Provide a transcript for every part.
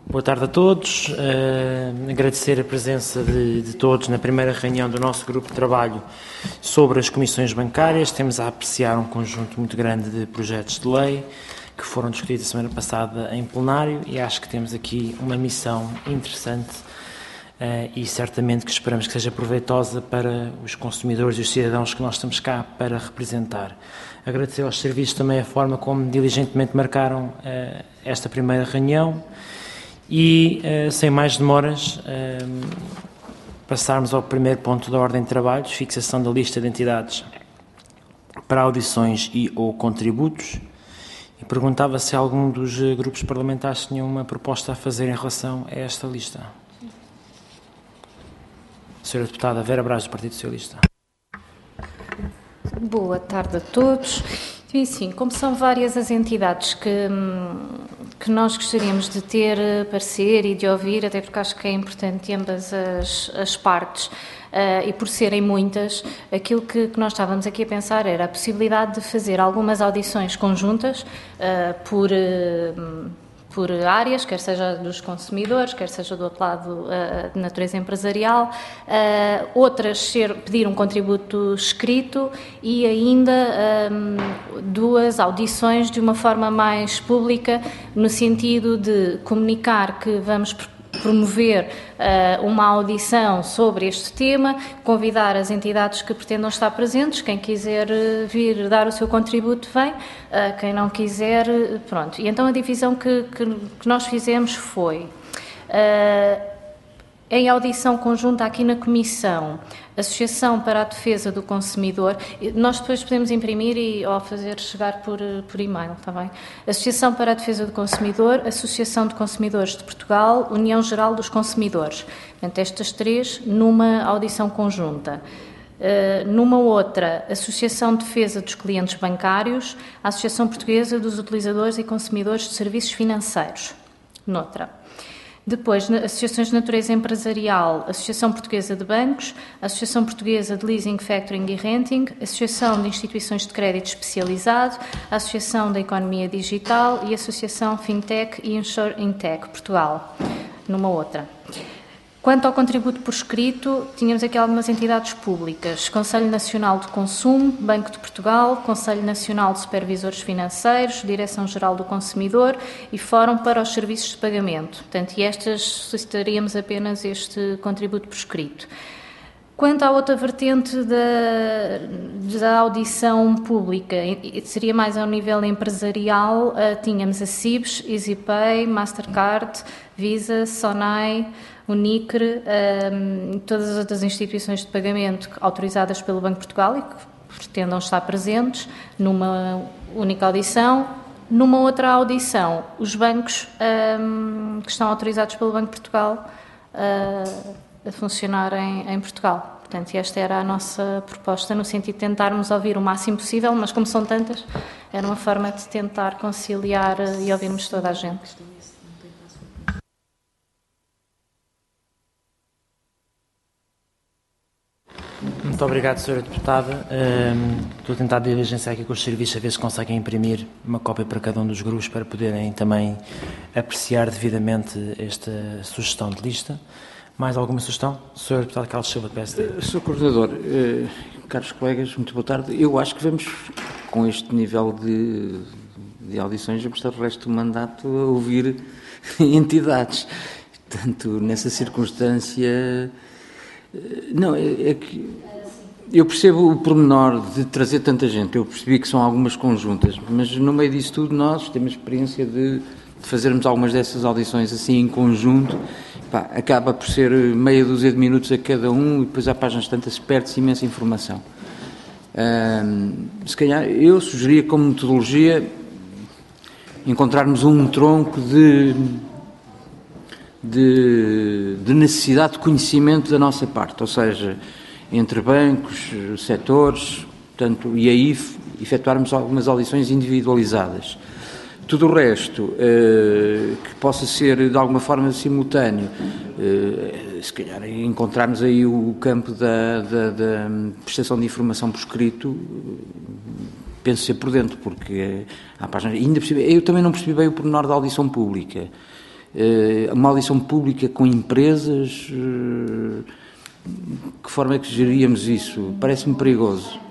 Boa tarde a todos. Agradecer a presença de todos na primeira reunião do nosso grupo de trabalho sobre as comissões bancárias. Temos a apreciar um conjunto muito grande de projetos de lei que foram discutidos a semana passada em plenário e acho que temos aqui uma missão interessante e certamente que esperamos que seja proveitosa para os consumidores e os cidadãos que nós estamos cá para representar. Agradecer aos serviços também a forma como diligentemente marcaram esta primeira reunião. E, sem mais demoras, passarmos ao primeiro ponto da ordem de trabalhos, fixação da lista de entidades para audições e ou contributos. E perguntava se algum dos grupos parlamentares tinha uma proposta a fazer em relação a esta lista. Senhora Deputada Vera Braz, do Partido Socialista. Boa tarde a todos. E sim, como são várias as entidades que nós gostaríamos de ter parecer e de ouvir, até porque acho que é importante ambas as partes, e por serem muitas, aquilo que nós estávamos aqui a pensar era a possibilidade de fazer algumas audições conjuntas por áreas, quer seja dos consumidores, quer seja do outro lado de natureza empresarial, outras pedir um contributo escrito e ainda duas audições de uma forma mais pública, no sentido de comunicar que vamos promover uma audição sobre este tema, convidar as entidades que pretendam estar presentes, quem quiser vir dar o seu contributo vem, quem não quiser, pronto. E então a divisão que nós fizemos foi, em audição conjunta aqui na Comissão, Associação para a Defesa do Consumidor, nós depois podemos imprimir ou fazer chegar por e-mail, está bem? Associação para a Defesa do Consumidor, Associação de Consumidores de Portugal, União Geral dos Consumidores. Portanto, estas três numa audição conjunta. Numa outra, Associação de Defesa dos Clientes Bancários, Associação Portuguesa dos Utilizadores e Consumidores de Serviços Financeiros. Noutra. Depois, associações de natureza empresarial, Associação Portuguesa de Bancos, Associação Portuguesa de Leasing, Factoring e Renting, Associação de Instituições de Crédito Especializado, Associação da Economia Digital e Associação Fintech e InsurIntech Portugal, numa outra. Quanto ao contributo por escrito, tínhamos aqui algumas entidades públicas, Conselho Nacional de Consumo, Banco de Portugal, Conselho Nacional de Supervisores Financeiros, Direção-Geral do Consumidor e Fórum para os Serviços de Pagamento. Portanto, e estas solicitaríamos apenas este contributo por escrito. Quanto à outra vertente da audição pública, seria mais ao nível empresarial, tínhamos a CIBS, EasyPay, Mastercard, Visa, Sonai, Unicre, todas as outras instituições de pagamento autorizadas pelo Banco de Portugal e que pretendam estar presentes numa única audição. Numa outra audição, os bancos que estão autorizados pelo Banco de Portugal a funcionar em Portugal. Portanto, esta era a nossa proposta, no sentido de tentarmos ouvir o máximo possível, mas como são tantas, era uma forma de tentar conciliar e ouvirmos toda a gente. Muito obrigado, Sra. Deputada. Estou a tentar diligenciar aqui com os serviços a ver se conseguem imprimir uma cópia para cada um dos grupos para poderem também apreciar devidamente esta sugestão de lista. Mais alguma sugestão? Sr. Deputado Carlos Silva, do PSD. Sr. Coordenador, caros colegas, muito boa tarde. Eu acho que vamos, com este nível de audições, vamos estar o resto do mandato a ouvir entidades. Portanto, nessa circunstância... Não, é que eu percebo o pormenor de trazer tanta gente, eu percebi que são algumas conjuntas, mas no meio disso tudo nós temos experiência de fazermos algumas dessas audições assim em conjunto, acaba por ser meia dúzia de minutos a cada um e depois à páginas tantas perde-se imensa informação. Se calhar eu sugeria como metodologia encontrarmos um tronco de necessidade de conhecimento da nossa parte, ou seja, entre bancos, setores, portanto, e aí efetuarmos algumas audições individualizadas. Tudo o resto, que possa ser de alguma forma simultâneo, se calhar encontrarmos aí o campo da prestação de informação por escrito, penso ser por dentro, porque à página, ainda percebi, eu também não percebi bem o pormenor da audição pública. uma audição pública com empresas, que forma é que geríamos isso? Parece-me perigoso.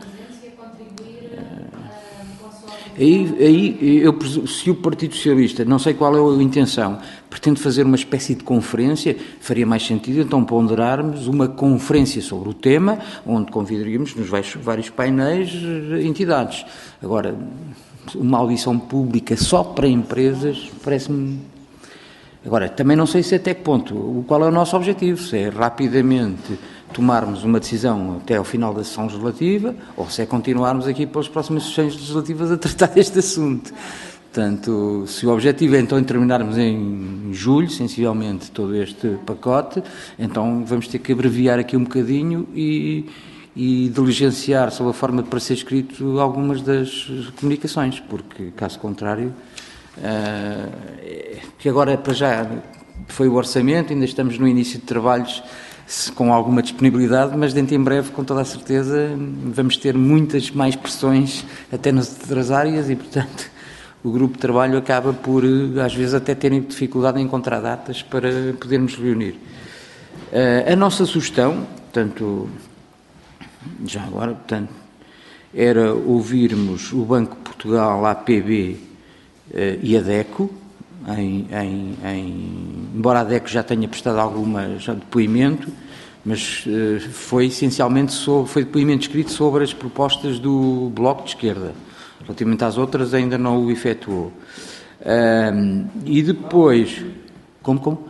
Se o Partido Socialista, não sei qual é a intenção, pretende fazer uma espécie de conferência, faria mais sentido então ponderarmos uma conferência sobre o tema, onde convidaríamos nos vários painéis entidades. Agora, uma audição pública só para empresas parece-me... Agora, também não sei se até que ponto, qual é o nosso objetivo, se é rapidamente tomarmos uma decisão até ao final da sessão legislativa, ou se é continuarmos aqui para as próximas sessões legislativas a tratar deste assunto. Portanto, se o objetivo é então terminarmos em julho, sensivelmente, todo este pacote, então vamos ter que abreviar aqui um bocadinho e diligenciar, sob a forma de para ser escrito, algumas das comunicações, porque, caso contrário, que agora, para já, foi o orçamento, ainda estamos no início de trabalhos com alguma disponibilidade, mas dentro em breve, com toda a certeza, vamos ter muitas mais pressões até nas outras áreas e, portanto, o grupo de trabalho acaba por, às vezes, até terem dificuldade em encontrar datas para podermos reunir. A nossa sugestão, portanto, já agora, portanto, era ouvirmos o Banco de Portugal, a APB e a DECO, embora a DECO já tenha prestado algum depoimento, mas foi essencialmente foi depoimento escrito sobre as propostas do Bloco de Esquerda. Relativamente às outras ainda não o efetuou. E depois... Como?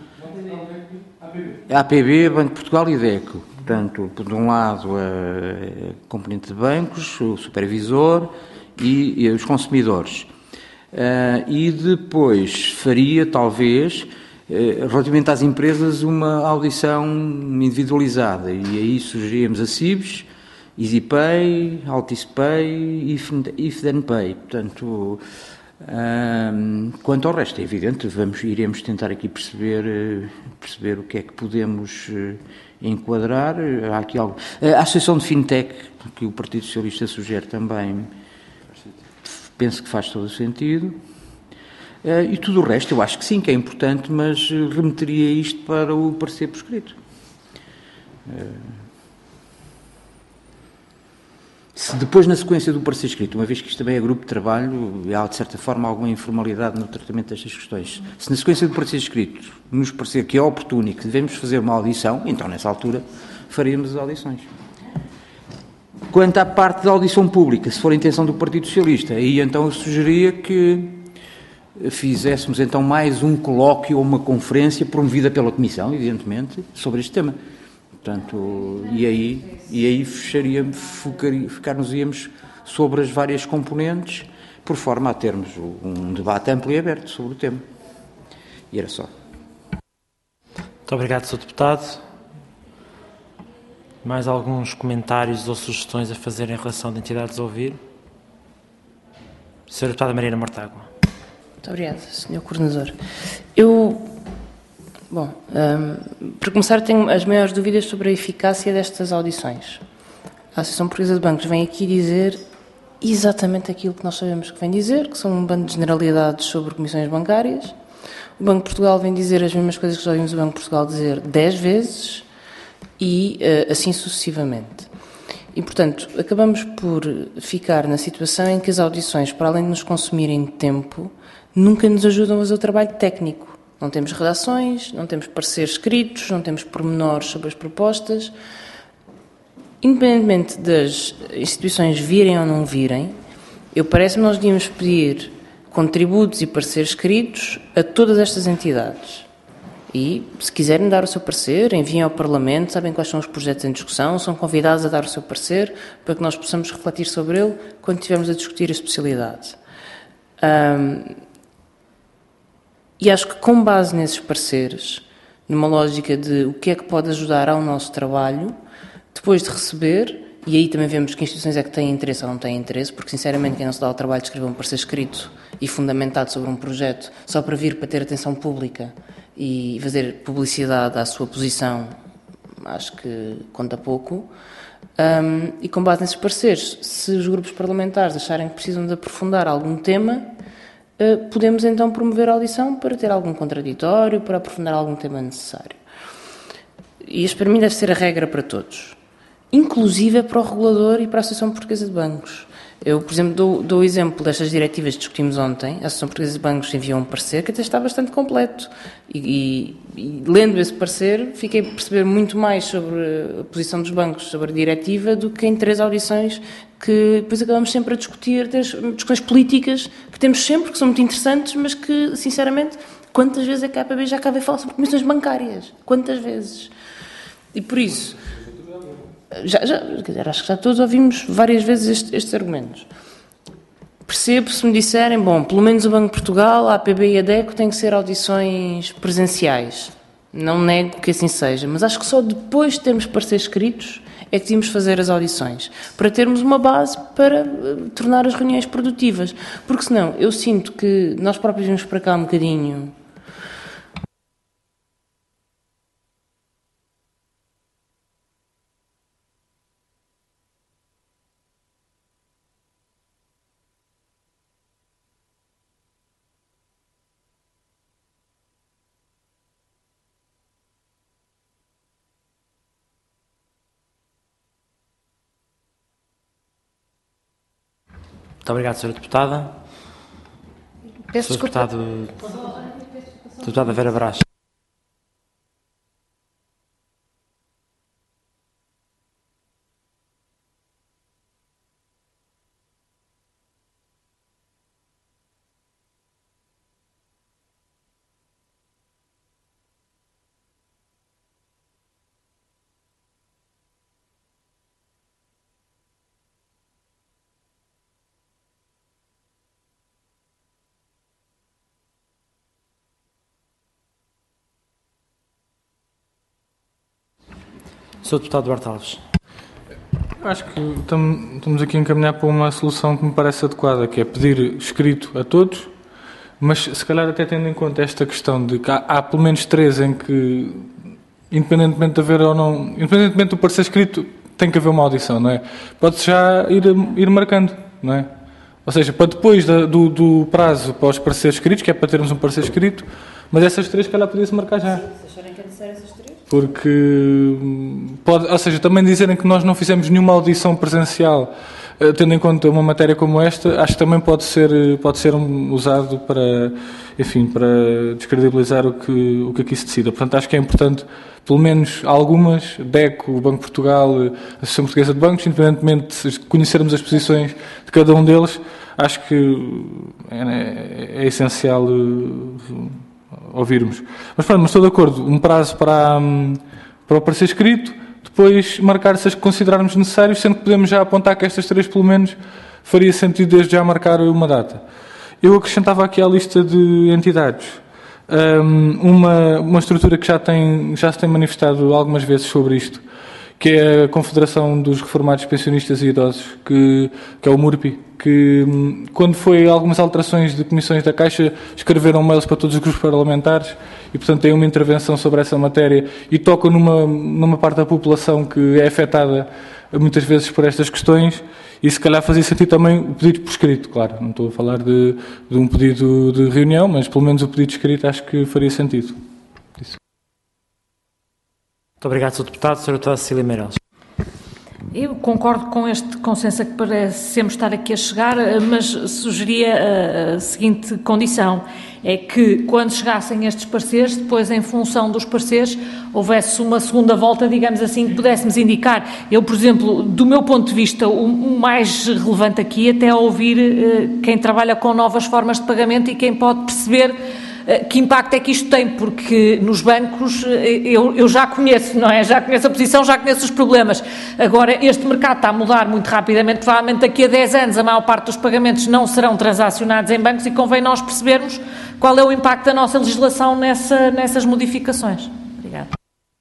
A APB, Banco de Portugal e DECO. Portanto, por um lado a componente de bancos, o supervisor e os consumidores. E depois faria, talvez, relativamente às empresas, uma audição individualizada. E aí sugeríamos a CIBS, EasyPay, AltisPay e FDNPay. Portanto, quanto ao resto, é evidente, iremos tentar aqui perceber o que é que podemos enquadrar. Há aqui algo. A Associação de Fintech, que o Partido Socialista sugere também, penso que faz todo o sentido. E tudo o resto, eu acho que sim, que é importante, mas remeteria isto para o parecer por escrito. Se depois, na sequência do parecer escrito, uma vez que isto também é grupo de trabalho, há de certa forma alguma informalidade no tratamento destas questões, se na sequência do parecer escrito nos parecer que é oportuno e que devemos fazer uma audição, então nessa altura faríamos as audições. Quanto à parte da audição pública, se for a intenção do Partido Socialista, aí então eu sugeria que fizéssemos então mais um colóquio ou uma conferência promovida pela Comissão, evidentemente, sobre este tema. Portanto, e aí ficar-nos-íamos sobre as várias componentes, por forma a termos um debate amplo e aberto sobre o tema. E era só. Muito obrigado, Sr. Deputado. Mais alguns comentários ou sugestões a fazer em relação a entidades a ouvir? Sra. Deputada Mariana Mortágua. Muito obrigada, Sr. Coordenador. Para começar, tenho as maiores dúvidas sobre a eficácia destas audições. A Associação Portuguesa de Bancos vem aqui dizer exatamente aquilo que nós sabemos que vem dizer, que são um bando de generalidades sobre comissões bancárias. O Banco de Portugal vem dizer as mesmas coisas que já ouvimos o Banco de Portugal dizer 10 vezes e assim sucessivamente. E, portanto, acabamos por ficar na situação em que as audições, para além de nos consumirem tempo, nunca nos ajudam a fazer o trabalho técnico. Não temos redações, não temos pareceres escritos, não temos pormenores sobre as propostas. Independentemente das instituições virem ou não virem, parece-me que nós devíamos pedir contributos e pareceres escritos a todas estas entidades. E, se quiserem dar o seu parecer, enviem ao Parlamento, sabem quais são os projetos em discussão, são convidados a dar o seu parecer para que nós possamos refletir sobre ele quando estivermos a discutir a especialidade. E acho que, com base nesses pareceres, numa lógica de o que é que pode ajudar ao nosso trabalho, depois de receber, e aí também vemos que instituições é que têm interesse ou não têm interesse, porque, sinceramente, quem não se dá o trabalho de escrever um parecer escrito e fundamentado sobre um projeto só para vir para ter atenção pública e fazer publicidade à sua posição, acho que conta pouco. E com base nesses pareceres, se os grupos parlamentares acharem que precisam de aprofundar algum tema, podemos então promover a audição para ter algum contraditório, para aprofundar algum tema necessário. E isto para mim deve ser a regra para todos, inclusive para o regulador e para a Associação Portuguesa de Bancos. Eu, por exemplo, dou o exemplo destas diretivas que discutimos ontem. A Associação Portuguesa de Bancos enviou um parecer que até está bastante completo. E lendo esse parecer, fiquei a perceber muito mais sobre a posição dos bancos sobre a diretiva do que em 3 audições que depois acabamos sempre a discutir, ter discussões políticas que temos sempre, que são muito interessantes, mas que, sinceramente, quantas vezes a KPB já acaba de falar sobre comissões bancárias? Quantas vezes? E por isso... quer dizer, acho que já todos ouvimos várias vezes estes argumentos. Percebo se me disserem, bom, pelo menos o Banco de Portugal, a APB e a DECO têm que ser audições presenciais. Não nego que assim seja, mas acho que só depois de termos pareceres escritos é que devíamos fazer as audições, para termos uma base para tornar as reuniões produtivas. Porque senão, eu sinto que nós próprios vimos para cá um bocadinho... Muito obrigado, Sra. Deputada. Peço desculpa. Deputada Vera Brás. Sr. Deputado Duarte Alves. Acho que estamos aqui a encaminhar para uma solução que me parece adequada, que é pedir escrito a todos, mas se calhar até tendo em conta esta questão de que há pelo menos 3 em que, independentemente de haver ou não, independentemente do parecer escrito, tem que haver uma audição, não é? Pode-se já ir marcando, não é? Ou seja, para depois do prazo para os pareceres escritos, que é para termos um parecer escrito, mas essas 3, se calhar, podia-se marcar já. Se acharem que é necessário essas 3? Porque ou seja, também dizerem que nós não fizemos nenhuma audição presencial, tendo em conta uma matéria como esta, acho que também pode ser usado para, enfim, para descredibilizar o que aqui se decida. Portanto, acho que é importante, pelo menos algumas, DECO, o Banco de Portugal, a Associação Portuguesa de Bancos, independentemente de conhecermos as posições de cada um deles, acho que é essencial ouvirmos. Mas pronto, mas estou de acordo. Um prazo para o parecer escrito, depois marcar se as que considerarmos necessários, sendo que podemos já apontar que estas 3, pelo menos, faria sentido desde já marcar uma data. Eu acrescentava aqui à lista de entidades uma estrutura que já se tem manifestado algumas vezes sobre isto, que é a Confederação dos Reformados Pensionistas e Idosos, que é o MURPI, que quando foi algumas alterações de comissões da Caixa, escreveram mails para todos os grupos parlamentares e, portanto, tem uma intervenção sobre essa matéria e tocam numa parte da população que é afetada muitas vezes por estas questões e, se calhar, fazia sentido também o pedido por escrito, claro. Não estou a falar de um pedido de reunião, mas, pelo menos, o pedido escrito acho que faria sentido. Isso. Muito obrigado, Sr. Deputado. Sra. Deputada Cecília Meirelles. Eu concordo com este consenso a que parecemos estar aqui a chegar, mas sugeria a seguinte condição, é que quando chegassem estes pareceres, depois em função dos pareceres, houvesse uma segunda volta, digamos assim, que pudéssemos indicar. Eu, por exemplo, do meu ponto de vista, o mais relevante aqui até é ouvir quem trabalha com novas formas de pagamento e quem pode perceber que impacto é que isto tem, porque nos bancos eu já conheço, não é? Já conheço a posição, já conheço os problemas. Agora, este mercado está a mudar muito rapidamente, provavelmente daqui a 10 anos a maior parte dos pagamentos não serão transacionados em bancos e convém nós percebermos qual é o impacto da nossa legislação nessas modificações. Obrigada.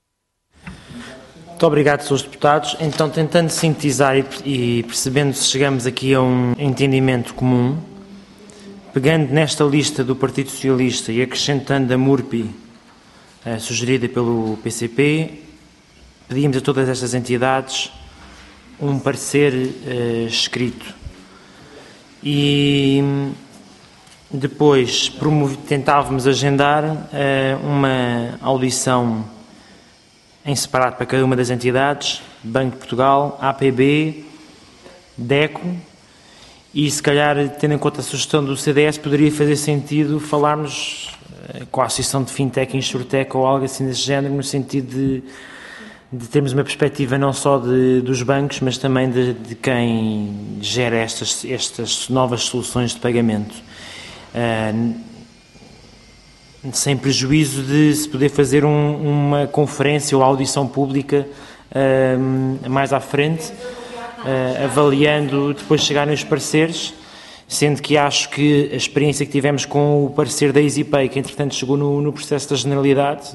Muito obrigado, Srs. Deputados. Então, tentando sintetizar e percebendo se chegamos aqui a um entendimento comum, pegando nesta lista do Partido Socialista e acrescentando a MURPI, sugerida pelo PCP, pedimos a todas estas entidades um parecer escrito. E Depois tentávamos agendar uma audição em separado para cada uma das entidades, Banco de Portugal, APB, DECO, e se calhar, tendo em conta a sugestão do CDS, poderia fazer sentido falarmos com a Associação de Fintech e Insurtech ou algo assim desse género, no sentido de termos uma perspectiva não só dos bancos, mas também de quem gera estas novas soluções de pagamento. Sem prejuízo de se poder fazer uma conferência ou audição pública mais à frente, avaliando, depois de chegarem os pareceres, sendo que acho que a experiência que tivemos com o parecer da EasyPay, que entretanto chegou no processo da generalidade,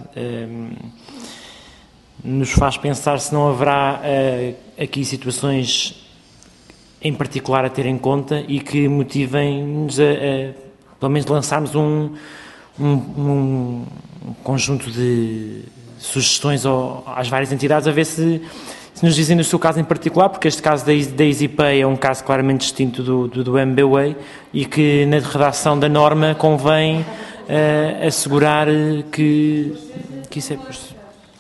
nos faz pensar se não haverá aqui situações em particular a ter em conta e que motivem-nos pelo menos lançarmos um conjunto de sugestões às várias entidades, a ver se nos dizem no seu caso em particular, porque este caso da EasyPay é um caso claramente distinto do MBWay e que na redação da norma convém assegurar que isso é possível.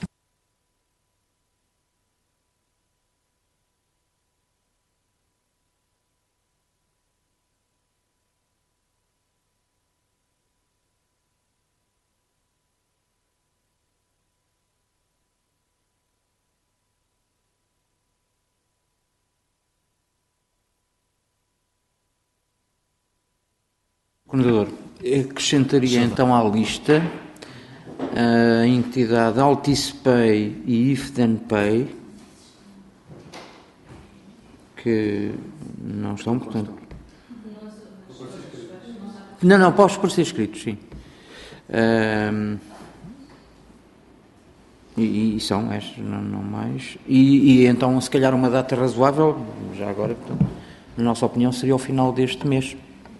Coordenador, acrescentaria então à lista a entidade AltisPay e IfThenPay, que não estão, portanto... Não, para os ser escritos, sim. E são estes, não mais. E então, se calhar, uma data razoável, já agora, portanto, na nossa opinião, seria ao final deste mês.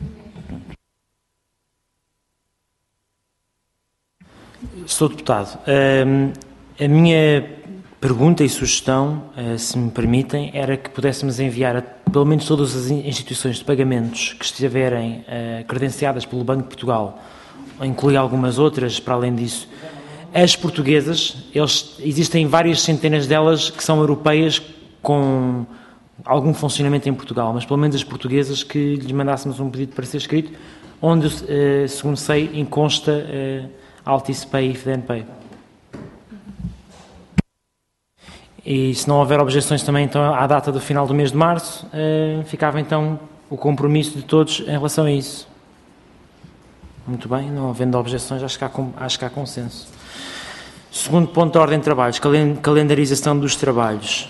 Sr. Deputado, a minha pergunta e sugestão, se me permitem, era que pudéssemos enviar a pelo menos todas as instituições de pagamentos que estiverem credenciadas pelo Banco de Portugal, inclui algumas outras para além disso, as portuguesas. Existem várias centenas delas que são europeias com algum funcionamento em Portugal, mas pelo menos as portuguesas, que lhes mandássemos um pedido para ser escrito, onde, segundo sei, consta AltisPay e IfThenPay. E se não houver objeções também, então, à data do final do mês de março, ficava então o compromisso de todos em relação a isso. Muito bem, não havendo objeções, acho que há consenso. Segundo ponto da ordem de trabalhos, calendarização dos trabalhos.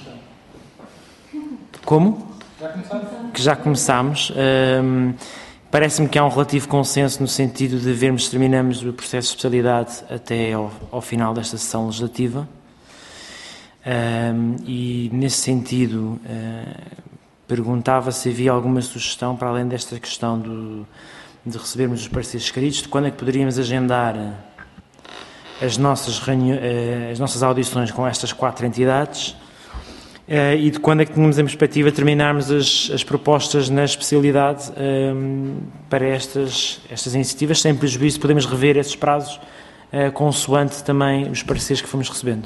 Como? Que já começámos. Parece-me que há um relativo consenso no sentido de vermos se terminamos o processo de especialidade até ao final desta sessão legislativa. E, nesse sentido, perguntava se havia alguma sugestão, para além desta questão de recebermos os pareceres escritos, de quando é que poderíamos agendar as nossas audições com estas 4 entidades e de quando é que tínhamos em perspectiva terminarmos as propostas na especialidade para estas iniciativas. Sem prejuízo, podemos rever esses prazos consoante também os pareceres que fomos recebendo.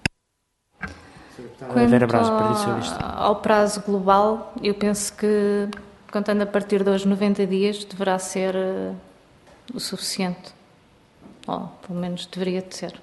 Quanto ao prazo global, eu penso que, contando a partir de hoje 90 dias, deverá ser o suficiente. Ou, pelo menos, deveria de ser.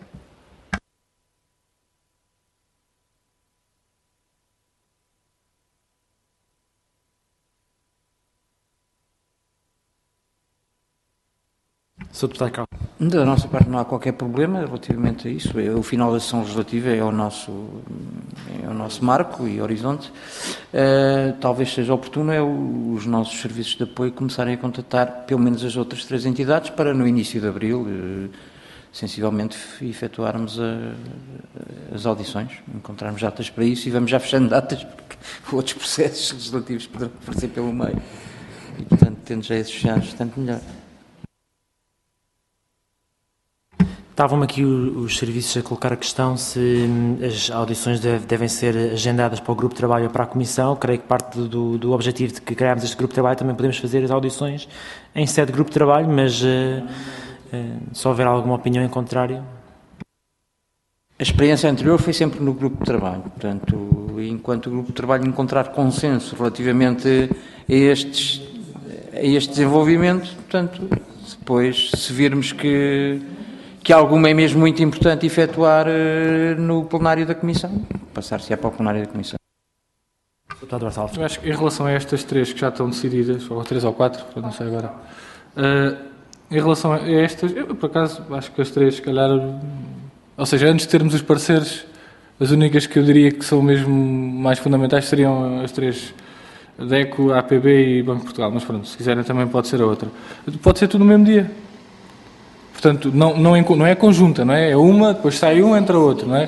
Sr. Deputado Carlos. Da nossa parte não há qualquer problema relativamente a isso. O final da sessão legislativa é o nosso marco e horizonte. Talvez seja oportuno os nossos serviços de apoio começarem a contatar pelo menos as outras 3 entidades para no início de abril, sensivelmente, efetuarmos as audições, encontrarmos datas para isso e vamos já fechando datas porque outros processos legislativos poderão aparecer pelo meio. E, portanto, tendo já esses fechados, tanto melhor. Estavam aqui os serviços a colocar a questão se as audições devem ser agendadas para o grupo de trabalho ou para a Comissão. Creio que parte do objetivo de que criámos este grupo de trabalho também podemos fazer as audições em sede de grupo de trabalho, mas se houver alguma opinião em contrário... A experiência anterior foi sempre no grupo de trabalho, portanto, enquanto o grupo de trabalho encontrar consenso relativamente a este desenvolvimento, portanto, depois se virmos que alguma é mesmo muito importante efetuar no plenário da Comissão, passar-se-á para o plenário da Comissão. Eu acho que em relação a estas 3 que já estão decididas, ou 3 ou 4, não sei agora, em relação a estas, eu por acaso acho que as 3, se calhar, ou seja, antes de termos os pareceres, as únicas que eu diria que são mesmo mais fundamentais seriam as 3, DECO, APB e Banco de Portugal, mas pronto, se quiserem também pode ser a outra. Pode ser tudo no mesmo dia. Portanto, não é conjunta, não é? É uma, depois sai uma, entra outra, não é?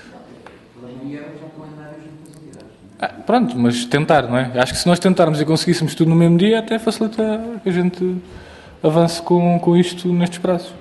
Pronto, mas tentar, não é? Acho que se nós tentarmos e conseguíssemos tudo no mesmo dia, até facilita que a gente avance com isto nestes prazos.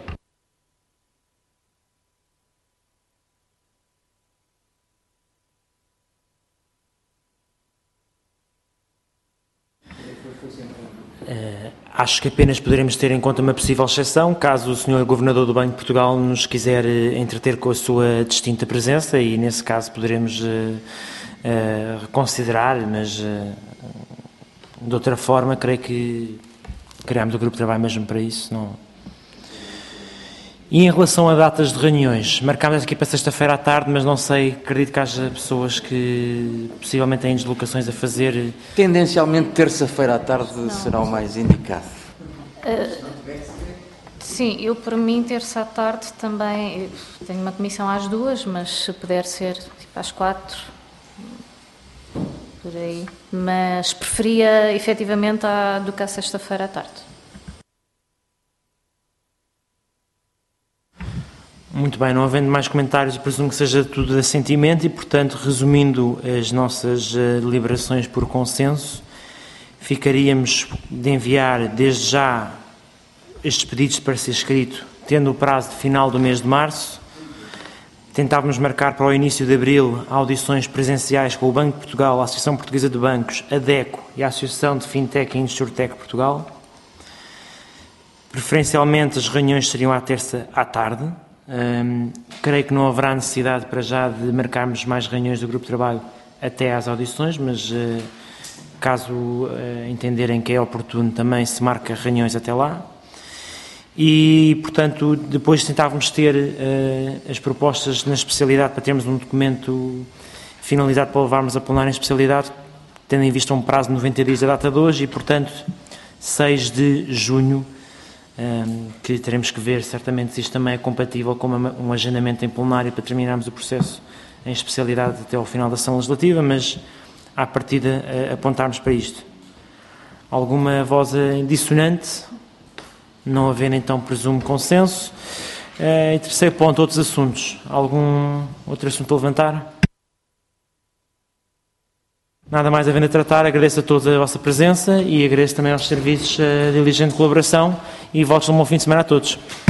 Acho que apenas poderemos ter em conta uma possível exceção, caso o Sr. Governador do Banco de Portugal nos quiser entreter com a sua distinta presença, e nesse caso poderemos reconsiderar, mas de outra forma creio que criámos o grupo de trabalho mesmo para isso. Não. E em relação a datas de reuniões, marcámos aqui para sexta-feira à tarde, mas não sei, acredito que haja pessoas que possivelmente têm deslocações a fazer. Tendencialmente, terça-feira à tarde será o mais indicado. Sim, eu por mim, terça à tarde também, tenho uma comissão às 2, mas se puder ser tipo às 4, por aí. Mas preferia efetivamente do que à sexta-feira à tarde. Muito bem, não havendo mais comentários, presumo que seja tudo de assentimento e, portanto, resumindo as nossas deliberações por consenso, ficaríamos de enviar desde já estes pedidos para ser escrito, tendo o prazo de final do mês de março. Tentávamos marcar para o início de abril audições presenciais com o Banco de Portugal, a Associação Portuguesa de Bancos, a DECO e a Associação de Fintech e Insurtech Portugal. Preferencialmente as reuniões seriam à terça à tarde. Creio que não haverá necessidade para já de marcarmos mais reuniões do grupo de trabalho até às audições, mas caso entenderem que é oportuno também se marca reuniões até lá. E, portanto, depois tentávamos ter as propostas na especialidade para termos um documento finalizado para levarmos a plenário em especialidade, tendo em vista um prazo de 90 dias da data de hoje e, portanto, 6 de junho, que teremos que ver certamente se isto também é compatível com um agendamento em plenário para terminarmos o processo em especialidade até ao final da sessão legislativa, mas à partida apontarmos para isto. Alguma voz dissonante? Não havendo então, presumo, consenso. E terceiro ponto, outros assuntos. Algum outro assunto a levantar? Nada mais havendo a tratar, agradeço a todos a vossa presença e agradeço também aos serviços a diligente colaboração e votos de um bom fim de semana a todos.